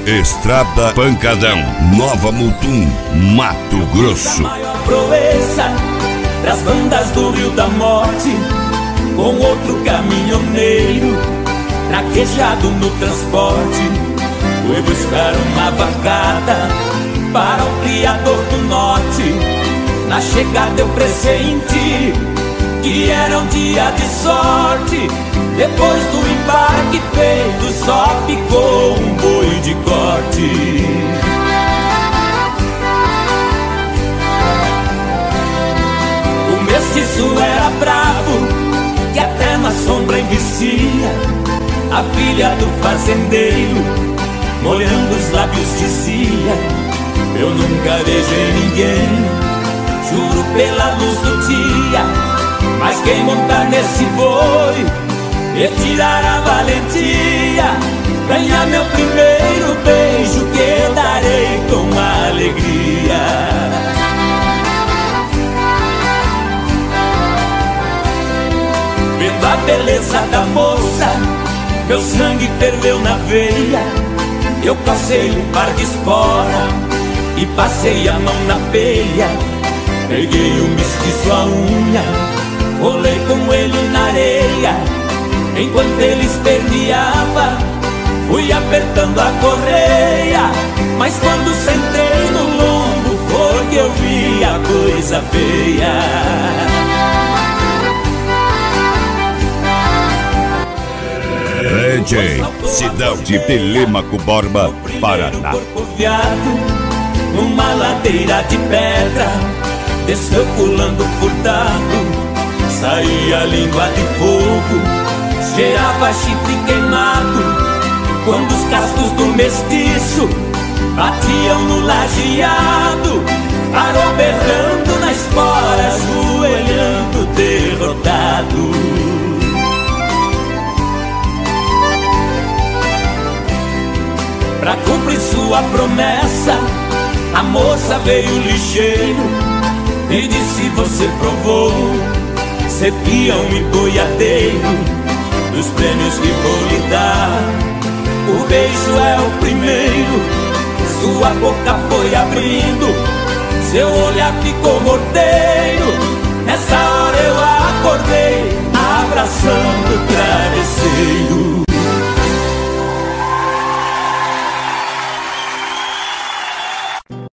Estrada Pancadão, Nova Mutum, Mato Grosso. A maior proeza das bandas do Rio da Morte, com outro caminhoneiro traquejado no transporte, foi buscar uma vacada para o Criador do Norte. Na chegada eu pressenti que era um dia de sorte. Depois do embarque feito, só ficou um boi de corte. O mestiço era bravo, que até na sombra envicia. A filha do fazendeiro, molhando os lábios, dizia: eu nunca beijei ninguém, juro pela luz do dia. Mas quem montar nesse boi e tirar a valentia, ganha meu primeiro beijo, que eu darei com alegria. Vendo a beleza da moça, meu sangue ferveu na veia. Eu passei um par de espora e passei a mão na peia. Peguei o mestiço à unha, rolei com ele na areia. Enquanto ele esperneava, fui apertando a correia. Mas quando sentei no lombo, foi que eu vi a coisa feia. DJ, Cidade de Telêmaco Borba, Paraná. Numa ladeira de pedra, desceu pulando furtado. Saía língua de fogo, cheirava chifre queimado. Quando os cascos do mestiço batiam no lajeado, parou berrando na espora, ajoelhando derrotado. Pra cumprir sua promessa, a moça veio ligeiro e disse: você provou ser peão e boiadeiro dos prêmios que vou lhe dar. O beijo é o primeiro, sua boca foi abrindo, seu olhar ficou morteiro. Nessa hora eu acordei, abraçando o travesseiro.